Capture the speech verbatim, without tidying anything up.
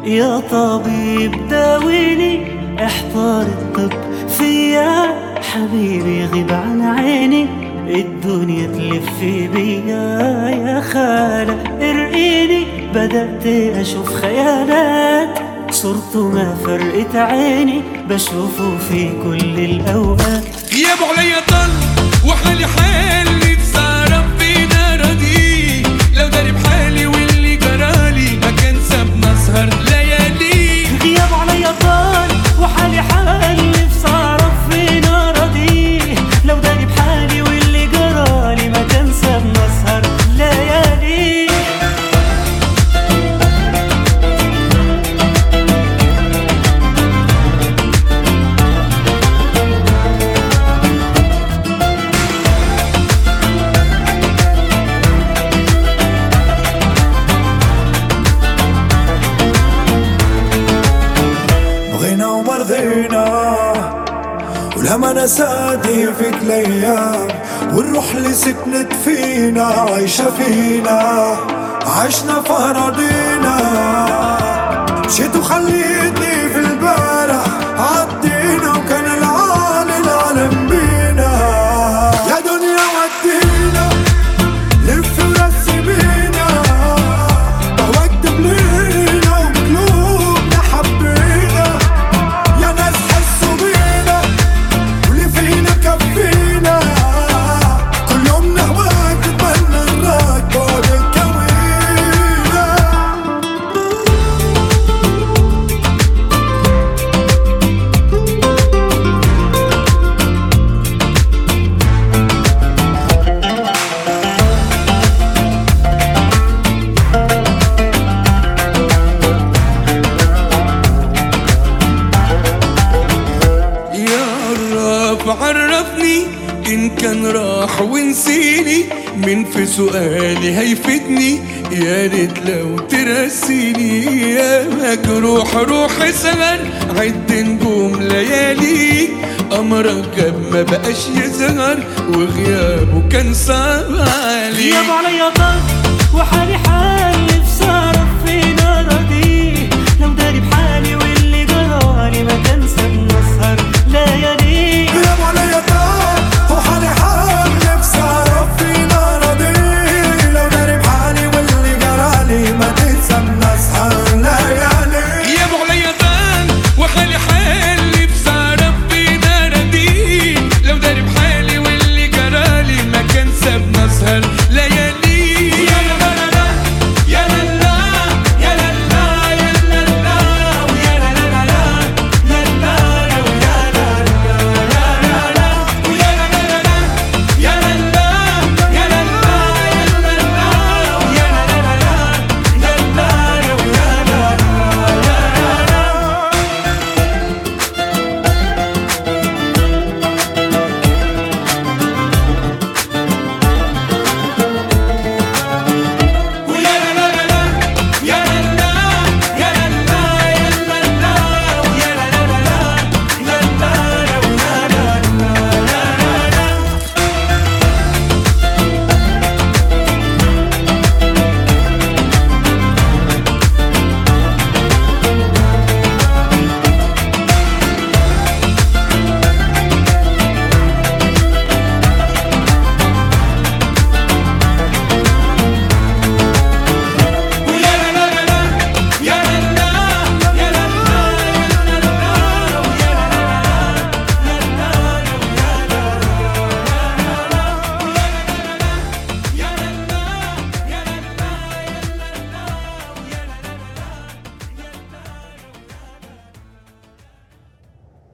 يا طبيب داويني، احضر الطب فيا حبيبي، يغيب عن عيني الدنيا تلف بيا. يا خالة ارقيني، بدأت أشوف خيالات، صورته ما فرقت عيني، بشوفه في كل الأوقات. غيابه عليا طل وحالي حالي، بسهرة فينا ردي، لو داري بحالي واللي جرالي ما كان سابنا سهر ليالي. غيابه عليا طل وحالي حالي، بسهرة فينا ردي، لو داري بحالي واللي جرالي ما كان سابنا سهر ليالي. ولما نساتي فيك الايام، والروح اللي سكنت فينا عايشة فينا، عشنا في أراضينا. مشيت وخليتني في البارح، عدينا وكان العالي العالم بينا. يا دنيا ودينا لف ورسي بينا، واكتب لينا وقلوبنا حبينا. يا ناس حسوا بينا واللي فينا كفينا، كل يوم نهواك تبنى نراك بعد الكوينة. عرفني إن كان راح ونسيني، من في سؤالي هيفيدني، يا ريت لو ترسيني. يا مجروح روح سهر، عد نجوم لياليك، أمرك جاب ما بقاش يظهر، وغيابه كان صعب عليك. غيابه عليا طل وحالي حالي،